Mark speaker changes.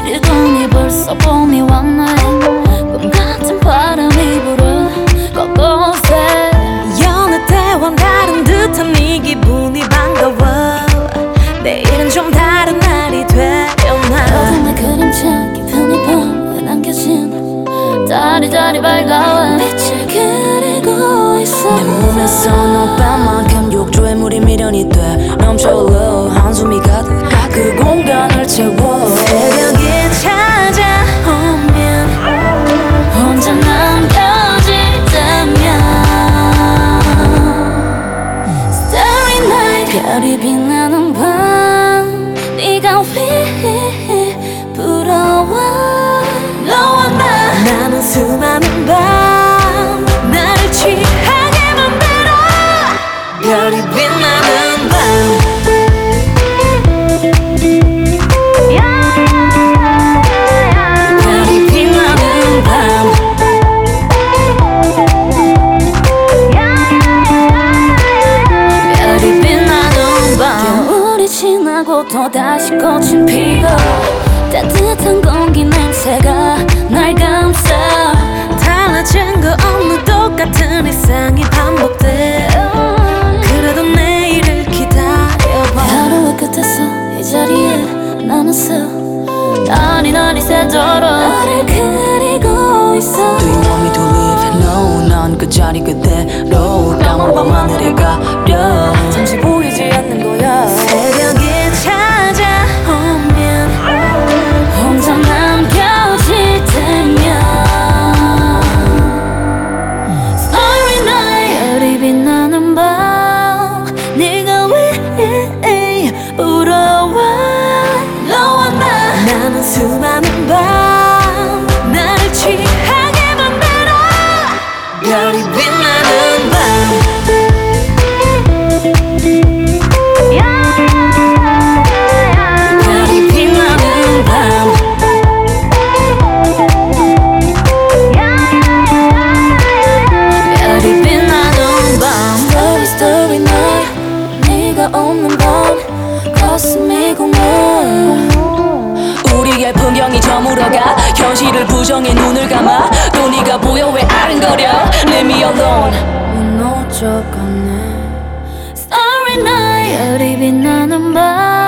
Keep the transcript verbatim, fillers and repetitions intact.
Speaker 1: 시간이 벌써 봄이 왔네. 꿈 같은 바람이 불어 곳곳에.
Speaker 2: 여느 때와 다른 듯한 네 기분이 반가워. 내일은 좀 다른 날이 되려나.
Speaker 1: 어둠의 그림자 깊은 이 밤에 남겨진 달이 달이 밝아와 빛을 그리고 있어.
Speaker 2: 내 몸에서 너만큼 욕조에 물이 미련이 돼 넘쳐 올라 한숨이 가득 그 공간을 채워. 새벽이 찾아오면
Speaker 1: 혼자 남겨질 때면 Starry night 별이 빛나는 밤 네가 왜 부러워. 너와 나
Speaker 2: 나는 수많은 밤 나를 취하게 만들어. 별이 빛나는 밤 별이 빛나는 밤
Speaker 1: 별이 빛나는 밤. 겨울이 지나고 또다시 꽃은 피고 따뜻한 공기 냄새가 날 감싸.
Speaker 2: 달라진 거 없는 똑같은 일상이 반복돼. 그래도 내일을 기다려봐.
Speaker 1: 하루의 끝에서 이 자리에 나는 서 날이 날이 새도록 나를 그리고 있어.
Speaker 2: Do you want me to leave? No, 난 그 자리 그대로 까만 밤하늘에 가려. 잠시 보이지 않는 거야. 새벽이 찾아오면
Speaker 1: 혼자 남겨질 때면 Starry night 별이 빛나는 밤 네가 왜 부러워. 너와 나
Speaker 2: 나는 수많은 밤 나를 취하게 만들어. 별이 빛나는 밤 별이 빛나는 밤
Speaker 1: 별이 빛나는 밤 Starry starry night 네가 없는 밤 가슴이 공허.
Speaker 2: 우리의 풍경이 저물어가 현실을 부정해 눈을 감아. 또 네가 보여 왜 아른거려. Leave me alone. 무너져가네.
Speaker 1: Starry night 별이 빛나는 밤